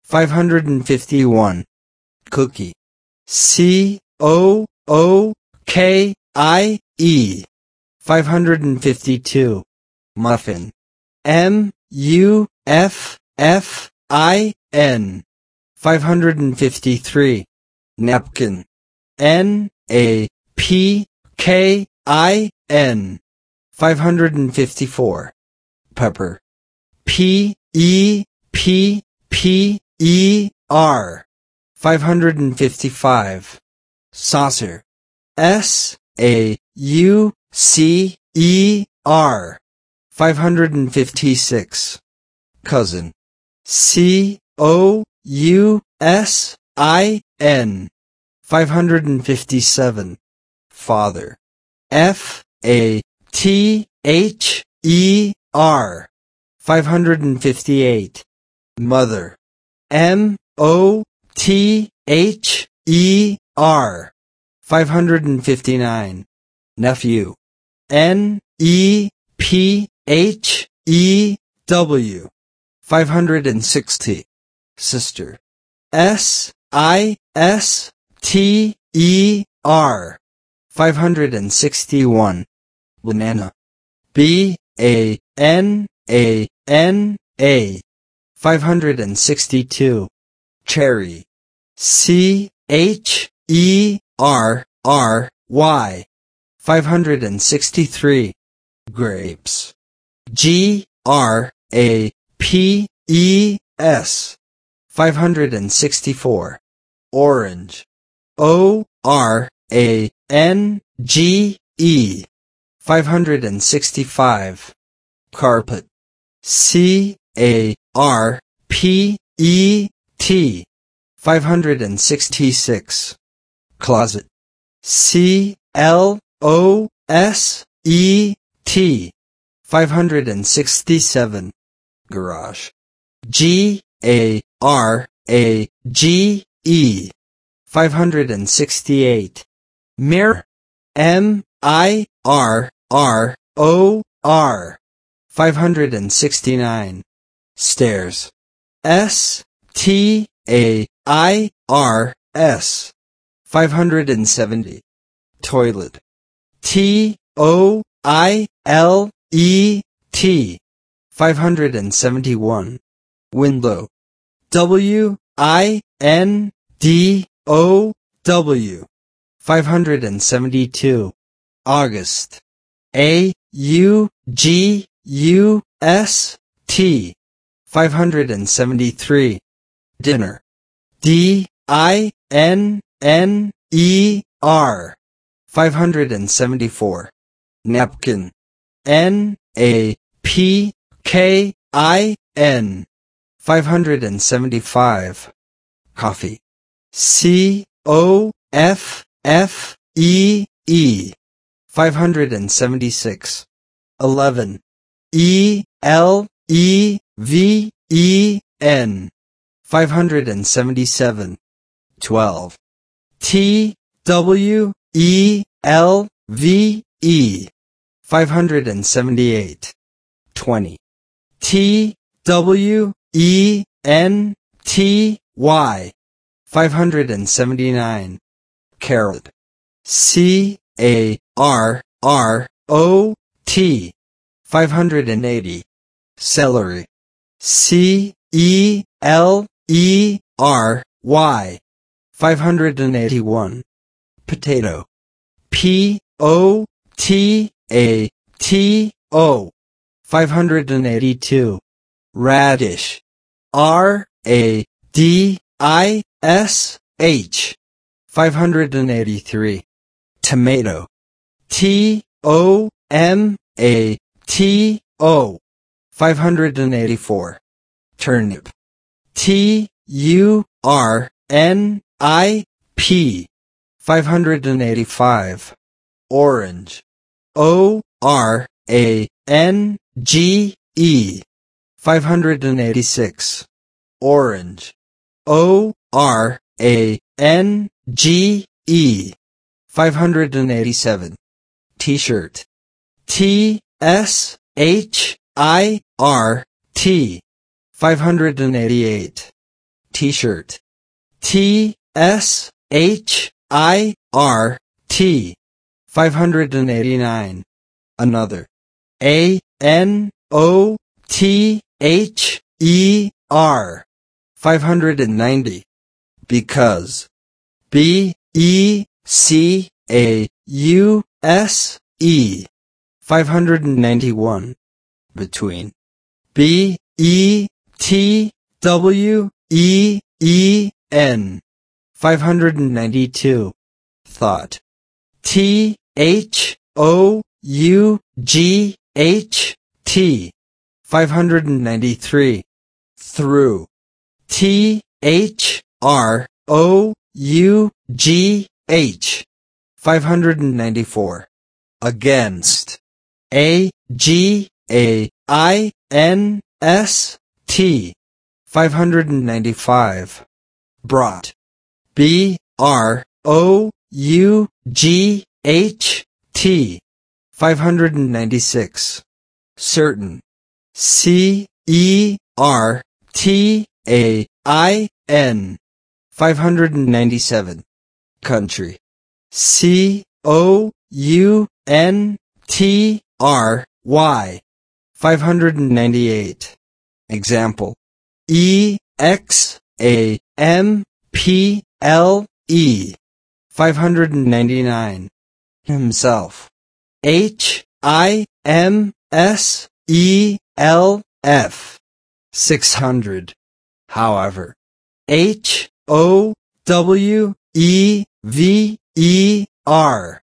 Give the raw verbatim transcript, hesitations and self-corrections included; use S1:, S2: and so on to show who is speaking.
S1: five hundred fifty-one. Cookie. C O O K I E. five hundred fifty-two. Muffin. M U F F I N. five hundred fifty-three. Napkin. N A P K I N. five hundred fifty-four. Pepper. P E P P E R. five hundred fifty-five. Saucer. S A U C E R. five hundred fifty-six. Cousin. C O U S I N. five hundred fifty-seven. Father. F A T H E R. five hundred fifty-eight. Mother. M O T H E R. five hundred fifty-nine. Nephew. N E P H E W. five hundred sixty. Sister. S I S T E R. five hundred sixty-one. Banana. B A N A N A. five hundred sixty-two. Cherry. C H E R R Y. five hundred sixty-three. Grapes. G R A P E S. five hundred sixty-four. Orange. O R A N G E. five hundred sixty-five. Carpet. C A R P E T. five hundred sixty-six. Closet. C L O S E T. five hundred sixty-seven. Garage. G A R A G E. five hundred sixty-eight. Mirror. M I R R O R. five hundred sixty-nine. Stairs. S T A I R S. five hundred seventy. Toilet. T O I L E T. five hundred seventy-one. Window. W I N D O W. five hundred seventy-two. August. A U G U S T. five hundred seventy-three. Dinner. D I N N E R. five hundred seventy-four. Napkin. N A P K I N. five hundred seventy-five. Coffee. C O F F E E. five hundred seventy-six. eleven. E L E V E N. five hundred seventy-seven. twelve. T W E L V E. five hundred seventy-eight. twenty. T W E N T Y. five hundred seventy-nine. Carrot. C A R R O T. five hundred eighty. Celery. C E L E R Y. five hundred eighty-one. Potato. P O T A T O. five hundred eighty-two. Radish. R A D I S H. five hundred eighty-three. Tomato. T O M A T O. five hundred eighty-four. Turnip. T U R N I P. five hundred eighty-five. Orange. O R A N G E. five hundred eighty-six. Orange. O R A N G E. five hundred eighty-seven. T-shirt. T S H I R T. five hundred eighty-eight. T-shirt. T S H I R T. five hundred eighty-nine. Another. A N O T H E R. five hundred ninety. Because. B E C A U S E. five hundred ninety-one. Between. B E T W E E N. five hundred ninety-two. Thought. T H O U G H T. five hundred ninety-three. Through. T H R O U G H. five hundred ninety-four. Against. A G A I N S T. five hundred ninety-five. Brought. B R O U G H T. five hundred ninety-six. Certain. C E R T A I N. five hundred ninety-seven. Country. C O U N T R Y. five hundred ninety-eight. Example. E X A M P L E. five hundred ninety-nine. Himself. H I M S E L F. six hundred. However. H O W E V E R.